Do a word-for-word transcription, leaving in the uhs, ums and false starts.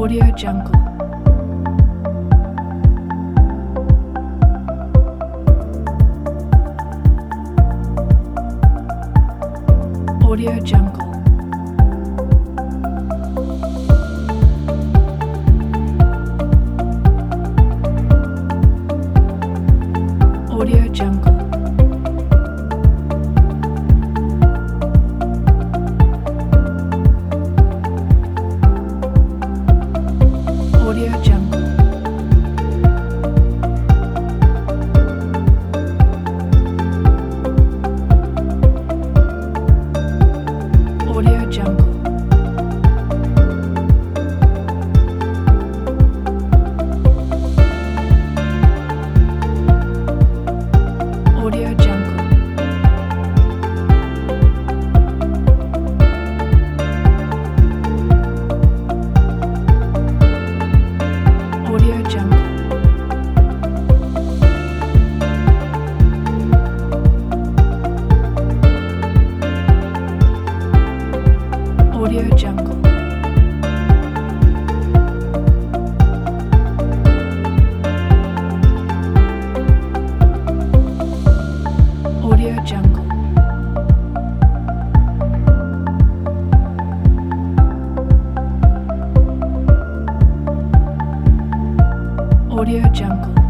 Audio Jungle. Audio Jungle. Audio Jungle. Audio Jungle. Audio Jungle. Audio Jungle. Audio Jungle. Audio Jungle. Audio Jungle. Audio Jungle.